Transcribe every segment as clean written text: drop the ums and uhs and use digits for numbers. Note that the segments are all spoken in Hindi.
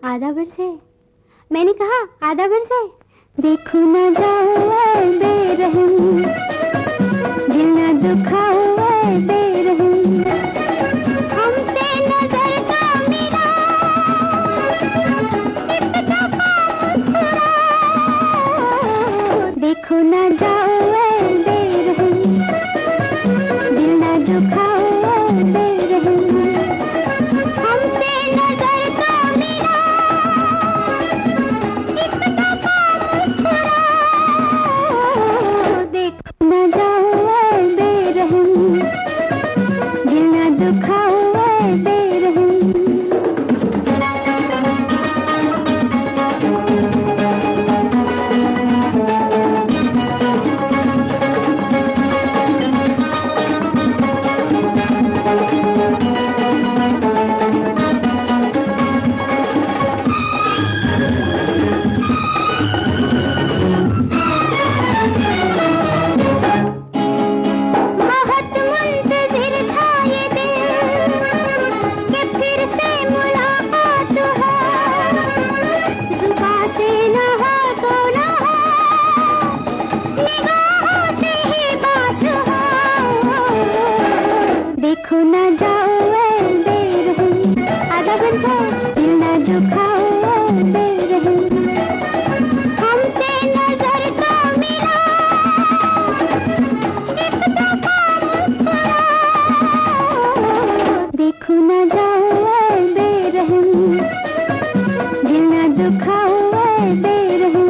आधा वर्ष है। मैंने कहा आधा वर्ष है। देखो ना जाओ ऐ बेरहम, दिल ना दुखाओ ऐ बेरहम, हमसे नजर का मिला एक दफा मुस्कुराओ। देखो ना जाओ ऐ बेरहम, दिल ना दुखाओ ऐ बेरहम, हमसे नजर का मिला एक दफा मुस्कुराओ। देखो ना जाओ ऐ बेरहम, दिल ना दुखाओ ऐ बेरहम। बहुत मुंतजिर था ये दिल कि फिर से मुलाकात हो, जुबां से न हो तो न हो, निगाहों से ही बात हो। देखो ना जाओ ऐ बेरहम, आधा बंद है, दिल ना दुखाओ ऐ बेरहम, हमसे नजर का मिला एक दफा मुस्कुराओ। देखो ना जाओ ऐ बेरहम, दिल ना दुखाओ ऐ बेरहम।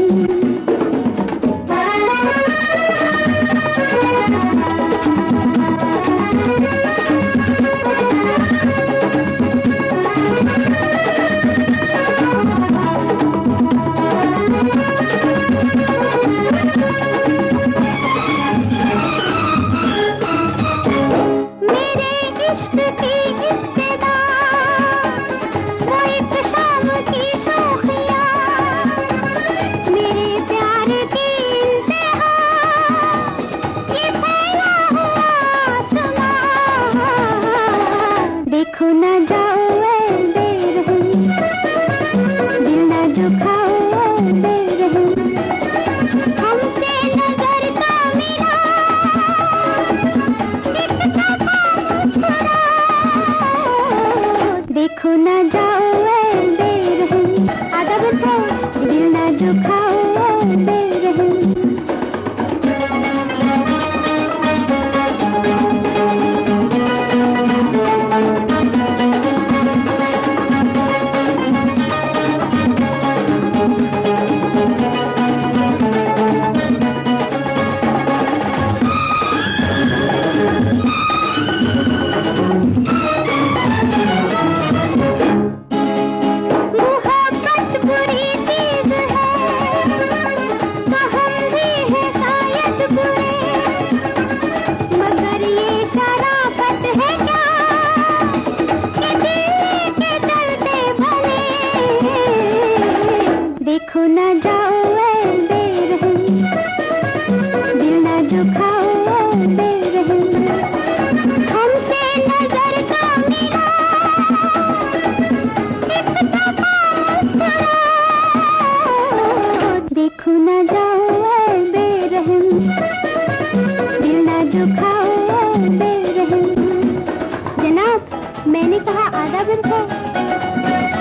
मेरे इश्क की इब्तिदा वो एक शाम की शोखिया, मेरे प्यार की इंतहा ये फैला हुआ आसमां। देखो ना जाओ ऐ बेरहम, दिल ना दुखाओ ऐ बेरहम, हमसे नजर का मिला एक दफा मुस्कुराओ। देखो ना जाओ ऐ बेरहम, आधा बंद है, दिल ना दुखाओ ऐ बेरहम। मोहब्बत बुरी चीज है तो हम भी हैं शायद बुरे, मगर ये शराफत है क्या कि दिल के चलते भले। देखो ना जाओ ऐ बेरहम, दिल ना दुखाओ ऐ बेरहम, हमसे नजर का मिला एक दफा मुस्कुराओ। देखो ना जाओ ऐ बेरहम, दिल ना दुखाओ ऐ बेरहम। जनाब, मैंने कहा आधा वर्ष है।